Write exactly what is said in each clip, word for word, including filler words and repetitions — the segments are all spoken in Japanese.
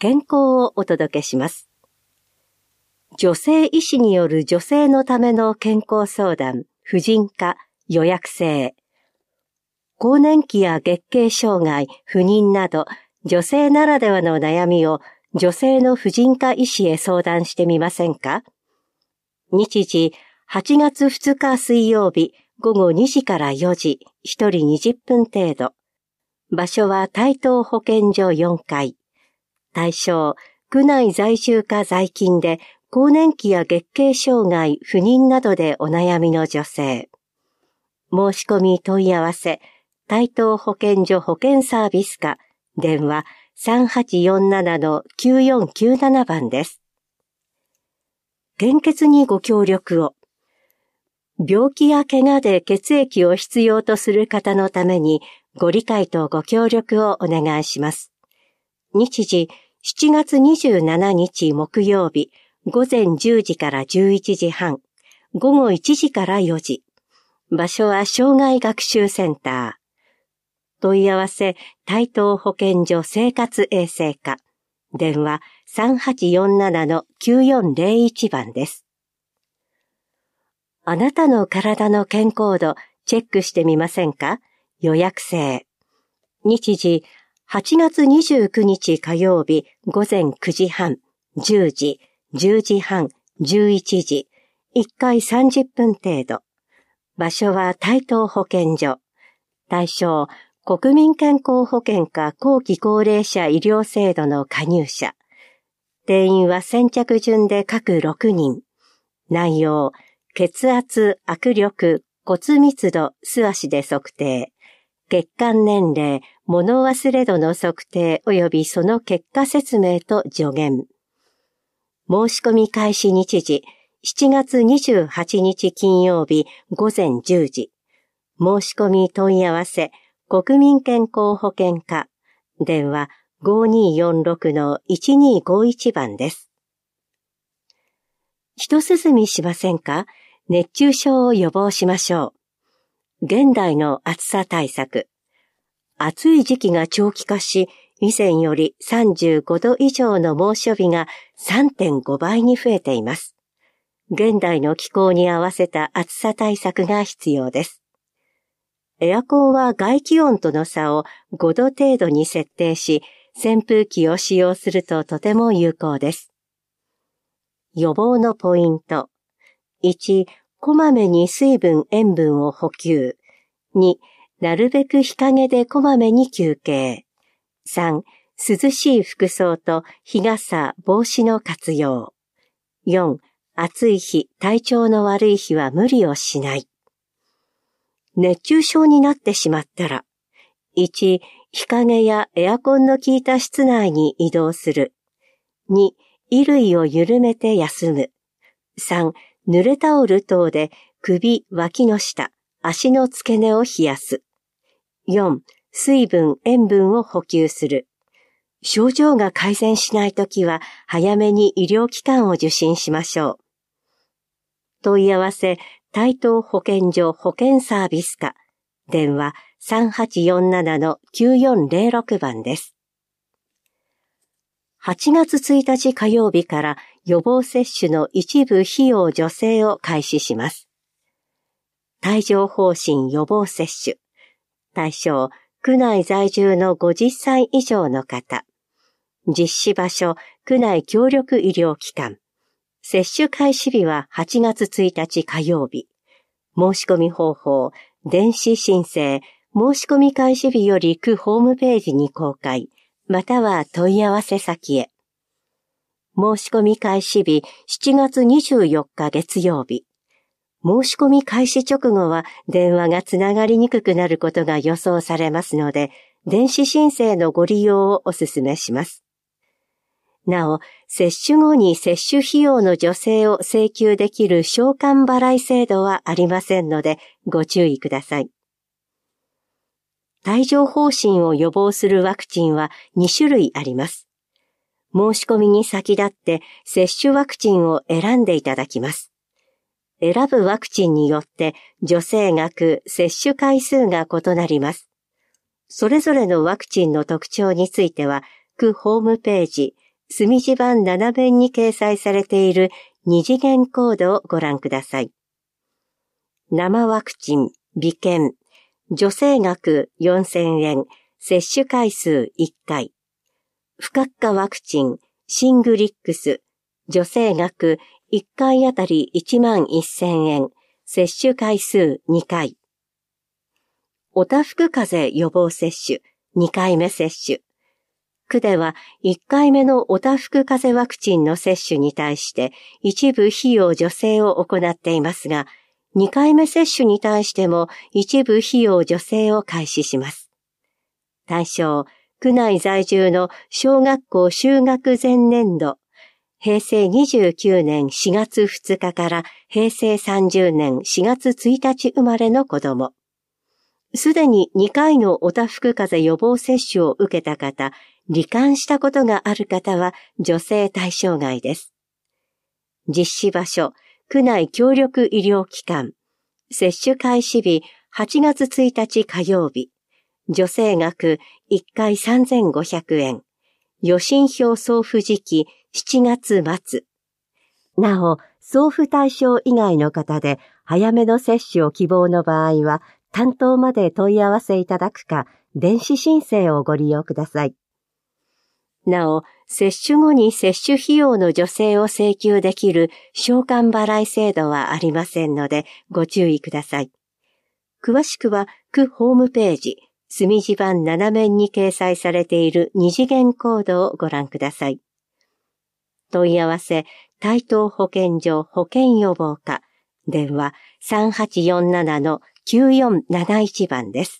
健康をお届けします。女性医師による女性のための健康相談、婦人科、予約制。更年期や月経障害、不妊など、女性ならではの悩みを女性の婦人科医師へ相談してみませんか？日時、はちがつふつか水曜日、ごごにじからよじ、ひとりにじゅっぷん程度。場所は台東保健所よんかい。対象、区内在住か在勤で、更年期や月経障害、不妊などでお悩みの女性。申し込み問い合わせ、台東保健所保健サービス課、電話 さんはちよんななのきゅうよんきゅうなな 番です。献血にご協力を。病気や怪我で血液を必要とする方のためにご理解とご協力をお願いします。日時、しちがつにじゅうしちにち木曜日、ごぜんじゅうじからじゅういちじはん、ごごいちじからよじ。場所は障害学習センター。問い合わせ、台東保健所生活衛生課。電話 さんはちよんななのきゅうよんぜろいち 番です。あなたの体の健康度チェックしてみませんか？予約制。日時、はちがつにじゅうくにち火曜日ごぜんくじはん、じゅうじ、じゅうじはん、じゅういちじ、いっかいさんじゅっぷん程度。場所は台東保健所。対象、国民健康保険か後期高齢者医療制度の加入者。定員は先着順で各ろくにん。内容、血圧、握力、骨密度、素足で測定。血管年齢、物忘れ度の測定及びその結果説明と助言。申し込み開始日時、しちがつにじゅうはちにち金曜日ごぜんじゅうじ。申し込み問い合わせ、国民健康保険課。電話 ごにーよんろくのいちにーごいち 番です。一涼みしませんか？熱中症を予防しましょう。現代の暑さ対策。暑い時期が長期化し、以前よりさんじゅうごど以上の猛暑日が さんてんごばいに増えています。現代の気候に合わせた暑さ対策が必要です。エアコンは外気温との差をごど程度に設定し、扇風機を使用するととても有効です。予防のポイント。いち、こまめに水分・塩分を補給。に、なるべく日陰でこまめに休憩。さん、涼しい服装と日傘・帽子の活用。よん、暑い日、体調の悪い日は無理をしない。熱中症になってしまったら、いち、日陰やエアコンの効いた室内に移動する。に、衣類を緩めて休む。さん、濡れタオル等で首、脇の下、足の付け根を冷やす。よん、水分、塩分を補給する。症状が改善しないときは早めに医療機関を受診しましょう。問い合わせ、台東保健所保健サービス課。電話 さんはちよんななのきゅうよんぜろろく 番です。はちがつついたち火曜日から予防接種の一部費用助成を開始します。帯状疱疹予防接種。対象、区内在住のごじゅっさい以上の方。実施場所、区内協力医療機関。接種開始日ははちがつついたち火曜日。申し込み方法、電子申請、申し込み開始日より区ホームページに公開、または問い合わせ先へ。申し込み開始日しちがつにじゅうよっか月曜日。申し込み開始直後は電話がつながりにくくなることが予想されますので、電子申請のご利用をお勧めします。なお、接種後に接種費用の助成を請求できる償還払い制度はありませんので、ご注意ください。帯状疱疹を予防するワクチンはにしゅるいあります。申し込みに先立って接種ワクチンを選んでいただきます。選ぶワクチンによって助成額、接種回数が異なります。それぞれのワクチンの特徴については、区ホームページ、 墨字版なな面に掲載されている二次元コードをご覧ください。生ワクチン、微検、助成額よんせんえん、接種回数いっかい。不活化ワクチン、シングリックス、助成額いっかいあたりいちまんせんえん、接種回数にかい。おたふく風邪予防接種、にかいめ接種。区ではいっかいめのおたふく風邪ワクチンの接種に対して一部費用助成を行っていますが、にかいめ接種に対しても一部費用助成を開始します。対象、区内在住の小学校就学前年度、へいせいにじゅうきゅうねんしがつふつかからへいせいさんじゅうねんしがつついたち生まれの子供。すでににかいのおたふく風邪予防接種を受けた方、罹患したことがある方は助成対象外です。実施場所、区内協力医療機関、接種開始日はちがつついたち火曜日、助成額いっかいさんぜんごひゃくえん、予診票送付時期しちがつまつ。なお、送付対象以外の方で早めの接種を希望の場合は、担当まで問い合わせいただくか、電子申請をご利用ください。なお、接種後に接種費用の助成を請求できる償還払い制度はありませんのでご注意ください。詳しくは区ホームページ、墨字版なな面に掲載されている二次元コードをご覧ください。問い合わせ、台東保健所保健予防課、電話 さんはちよんななのきゅうよんなないち 番です。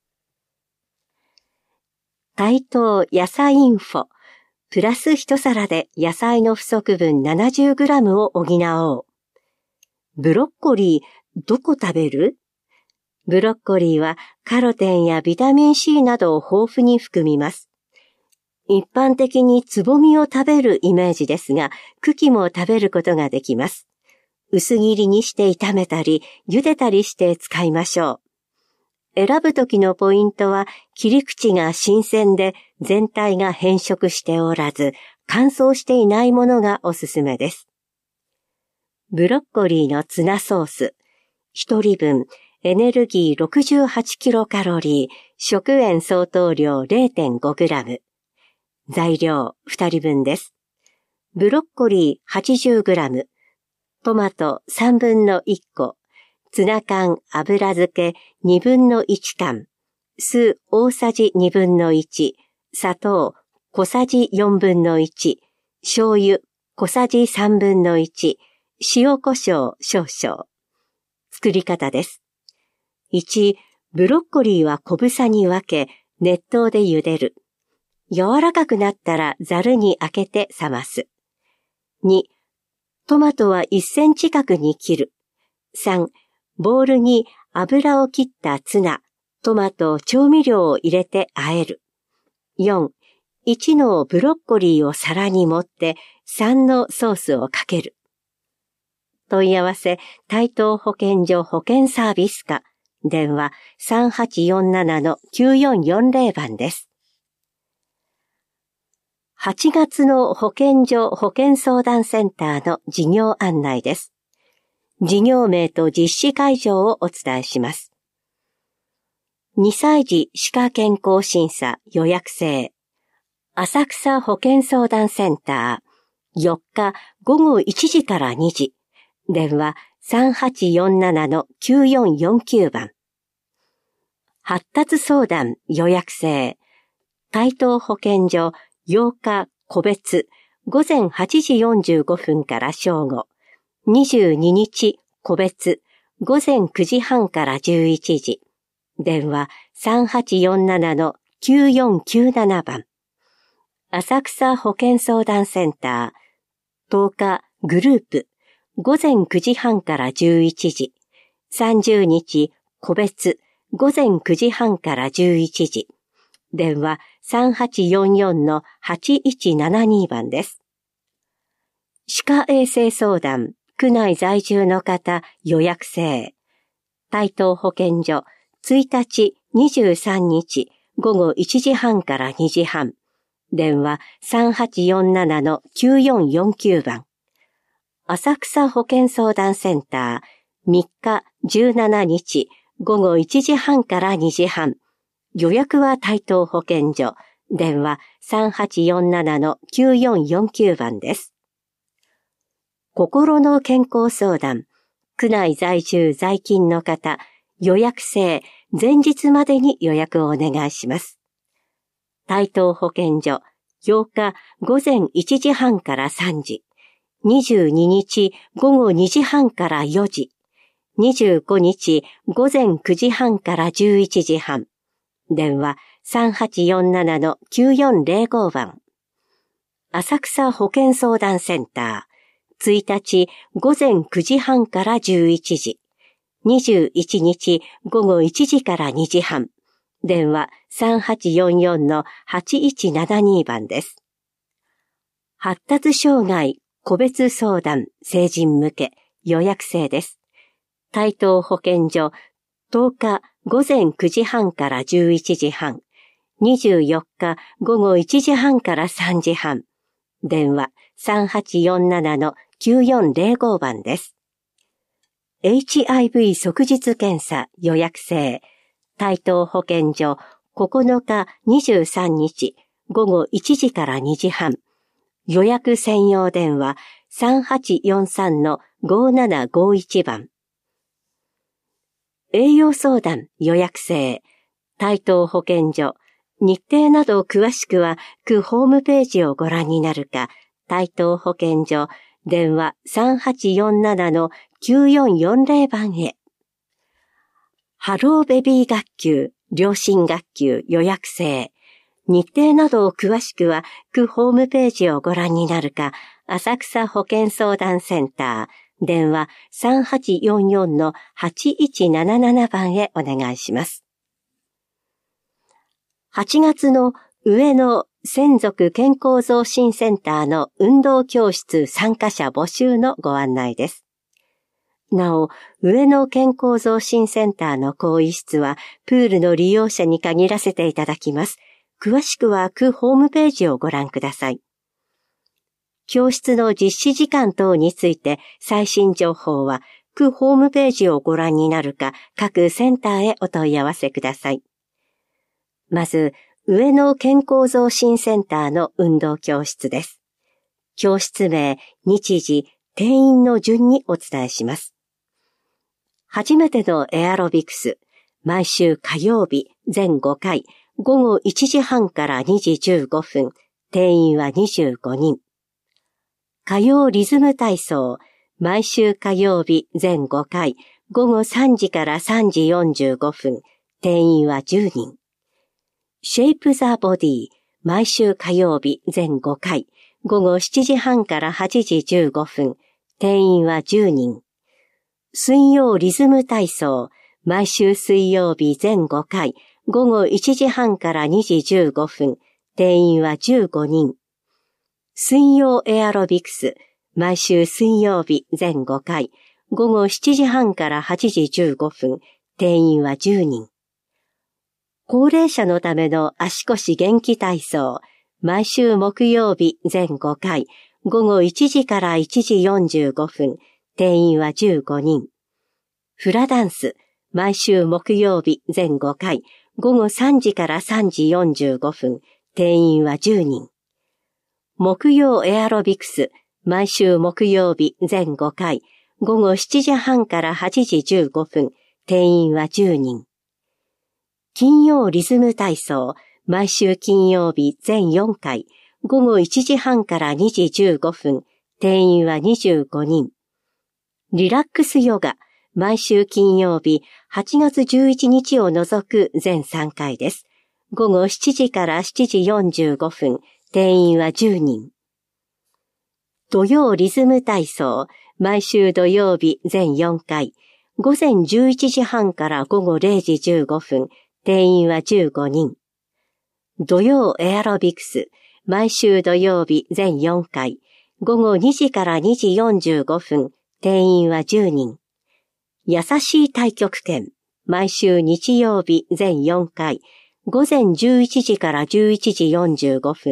台東野菜インフォ、プラス一皿で野菜の不足分 ななじゅうグラム を補おう。ブロッコリー、どこ食べる？ブロッコリーはカロテンやビタミン C などを豊富に含みます。一般的につぼみを食べるイメージですが、茎も食べることができます。薄切りにして炒めたり、茹でたりして使いましょう。選ぶときのポイントは、切り口が新鮮で全体が変色しておらず、乾燥していないものがおすすめです。ブロッコリーのツナソース。一人分、エネルギー ろくじゅうはちキロカロリー、食塩相当量 れいてんごグラム。材料、二人分です。ブロッコリー はちじゅうグラム。トマトさんぶんのいっこ。ツナ缶油漬けにぶんのいちかん、酢大さじにぶんのいち、砂糖小さじよんぶんのいち、醤油小さじさんぶんのいち、塩胡椒少々。作り方です。いち、ブロッコリーは小房に分け、熱湯で茹でる。柔らかくなったらざるにあけて冷ます。に、トマトはいっセンチ角に切る。さん、ボウルに油を切ったツナ、トマト、調味料を入れて和える。よん、いちのブロッコリーを皿に盛ってさんのソースをかける。問い合わせ、台東保健所保健サービス課、電話 さんはちよんななのきゅうよんよんぜろ 番です。はちがつの保健所保健相談センターの事業案内です。事業名と実施会場をお伝えします。にさい児歯科健康審査予約制。浅草保健相談センター。よっかごごいちじからにじ。電話 さんはちよんななのきゅうよんよんきゅう 番。発達相談予約制。台東保健所ようか個別ごぜんはちじよんじゅうごふんから正午。にじゅうににち個別ごぜんくじはんからじゅういちじ。電話 さんはちよんななのきゅうよんきゅうなな 番。浅草保健相談センター。とおかグループごぜんくじはんからじゅういちじ。さんじゅうにち個別ごぜんくじはんからじゅういちじ。電話 さんはちよんよんのはちいちななに 番です。歯科衛生相談。区内在住の方予約制。台東保健所いちにちにじゅうさんにちごごいちじはんからにじはん。 電話 さんはちよんななのきゅうよんよんきゅう 番。浅草保健相談センターみっかじゅうしちにちごごいちじはんからにじはん。予約は台東保健所。電話 さんはちよんななのきゅうよんよんきゅう 番です。心の健康相談。区内在住在勤の方、予約制、前日までに予約をお願いします。台東保健所、ようかごぜんいちじはんからさんじ。にじゅうににちごごにじはんからよじ。にじゅうごにちごぜんくじはんからじゅういちじはん。電話 さんはちよんななのきゅうよんぜろご 番。浅草保健相談センター。ついたちごぜんくじはんからじゅういちじ。にじゅういちにちごごいちじからにじはん。電話 さんはちよんよんのはちいちななに 番です。発達障害個別相談成人向け予約制です。台東保健所とおかごぜんくじはんからじゅういちじはん。にじゅうよっかごごいちじはんからさんじはん。電話 さんはちよんななのきゅうよんぜろご 番です。エイチアイブイ 即日検査予約制。台東保健所ここのかにじゅうさんにちごごいちじからにじはん。予約専用電話 さんはちよんさんのごななごいち 番。栄養相談予約制。台東保健所。日程など詳しくは区ホームページをご覧になるか、台東保健所電話 さんはちよんななのきゅうよんよんぜろ 番へ。ハローベビー学級、両親学級予約制。日程などを詳しくは区ホームページをご覧になるか、浅草保健相談センター、電話 さんはちよんよんのはちいちなななな 番へお願いします。はちがつの上野専属健康増進センターの運動教室参加者募集のご案内です。なお、上野健康増進センターの更衣室はプールの利用者に限らせていただきます。詳しくは区ホームページをご覧ください。教室の実施時間等について最新情報は区ホームページをご覧になるか各センターへお問い合わせください。まず、上野健康増進センターの運動教室です。教室名、日時、定員の順にお伝えします。初めてのエアロビクス、毎週火曜日全ごかい、ごごいちじはんからにじじゅうごふん、定員はにじゅうごにん。火曜リズム体操、毎週火曜日全ごかい、ごごさんじからさんじよんじゅうごふん、定員はじゅうにん。シェイプザボディ、毎週火曜日全ごかい、ごごしちじはんからはちじじゅうごふん、定員はじゅうにん。水曜リズム体操、毎週水曜日全ごかい、ごごいちじはんからにじじゅうごふん、定員はじゅうごにん。水曜エアロビクス、毎週水曜日全ごかい、ごごしちじはんからはちじじゅうごふん、定員はじゅうにん。高齢者のための足腰元気体操、毎週木曜日全ごかい、ごごいちじからいちじよんじゅうごふん、定員はじゅうごにん。フラダンス、毎週木曜日全ごかい、ごごさんじからさんじよんじゅうごふん、定員はじゅうにん。木曜エアロビクス、毎週木曜日全ごかい、ごごしちじはんからはちじじゅうごふん、定員はじゅうにん。金曜リズム体操、毎週金曜日全よんかい、ごごいちじはんからにじじゅうごふん、定員はにじゅうごにん。リラックスヨガ、毎週金曜日はちがつじゅういちにちを除く全さんかいです。ごごしちじからしちじよんじゅうごふん、定員はじゅうにん。土曜リズム体操、毎週土曜日全よんかい、ごぜんじゅういちじはんからごごれいじじゅうごふん、定員はじゅうごにん。土曜エアロビクス、毎週土曜日全よんかい、ごごにじからにじよんじゅうごふん、定員はじゅうにん。優しい太極拳、毎週日曜日全よんかい、ごぜんじゅういちじからじゅういちじよんじゅうごふん、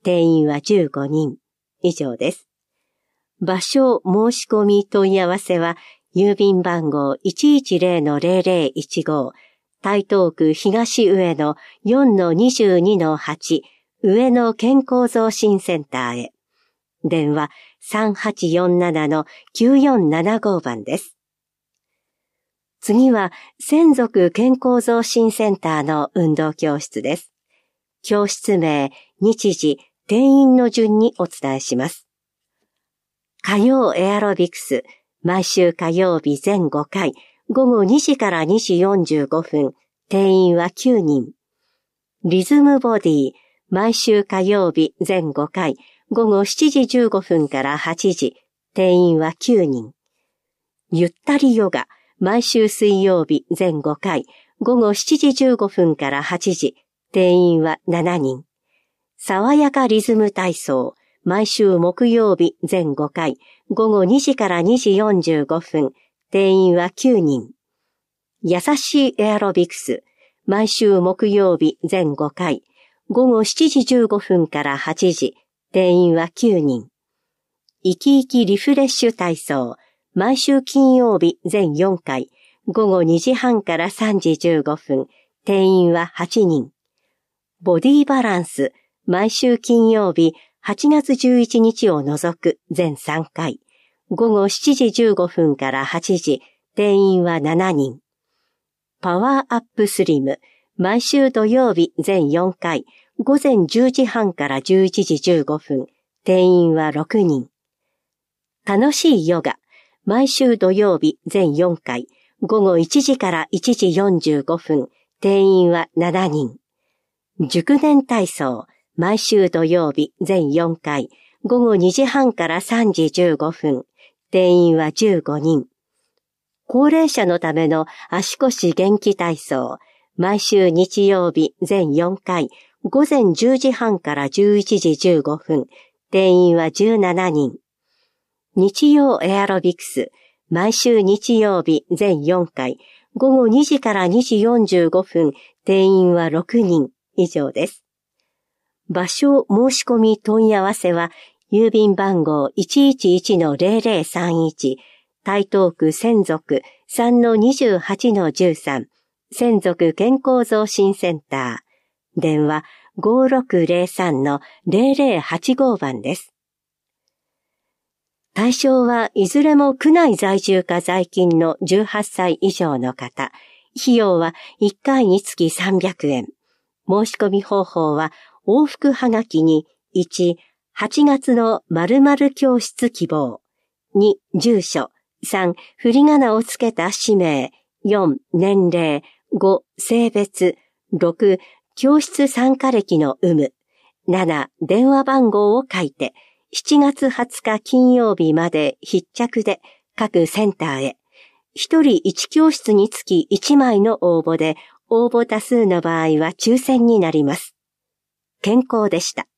定員はじゅうごにん。以上です。場所申し込み問い合わせは、郵便番号 いちいちゼロのゼロゼロいちご、台東区東上野 よんのにじゅうにのはち 上野健康増進センターへ。電話 さんはちよんななのきゅうよんななご 番です。次は、専属健康増進センターの運動教室です。教室名、日時、定員の順にお伝えします。火曜エアロビクス、毎週火曜日全ごかい、午後にじからにじよんじゅうごふん、定員はきゅうにん。リズムボディ、毎週火曜日全ごかい、午後しちじじゅうごふんからはちじ、定員はきゅうにん。ゆったりヨガ、毎週水曜日全ごかい、午後しちじじゅうごふんからはちじ、定員はしちにん。爽やかリズム体操、毎週木曜日全ごかい、午後にじからにじよんじゅうごふん、定員はきゅうにん。優しいエアロビクス、毎週木曜日全ごかい、午後しちじじゅうごふんからはちじ、定員はきゅうにん。生き生きリフレッシュ体操、毎週金曜日全よんかい、午後にじはんからさんじじゅうごふん、定員ははちにん。ボディバランス、毎週金曜日はちがつじゅういちにちを除く全さんかい、午後しちじじゅうごふんからはちじ、定員はしちにん。パワーアップスリム、毎週土曜日全よんかい、午前じゅうじはんからじゅういちじじゅうごふん、定員はろくにん。楽しいヨガ、毎週土曜日全よんかい、午後いちじからいちじよんじゅうごふん、定員はしちにん。熟年体操、毎週土曜日全よんかい、午後にじはんからさんじじゅうごふん、定員はじゅうごにん。高齢者のための足腰元気体操、毎週日曜日全よんかい、午前じゅうじはんからじゅういちじじゅうごふん、定員はじゅうしちにん。日曜エアロビクス、毎週日曜日全よんかい、午後にじからにじよんじゅうごふん、定員はろくにん。以上です。場所申し込み問い合わせは、郵便番号 いちいちいちのゼロゼロさんいち、台東区専属 さんのにじゅうはちのじゅうさん、専属健康増進センター。電話 ごろくゼロさんのゼロゼロはちご 番です。対象はいずれも区内在住か在勤のじゅうはっさい以上の方。費用はいっかいにつきさんびゃくえん。申し込み方法は往復はがきにいち、はちがつの〇〇教室希望。に、住所。さん、振り仮名をつけた氏名。よん、年齢。ご、性別。ろく、教室参加歴の有無。なな、電話番号を書いて、しちがつはつか金曜日まで必着で各センターへ。ひとりいち教室につきいちまいの応募で、応募多数の場合は抽選になります。健康でした。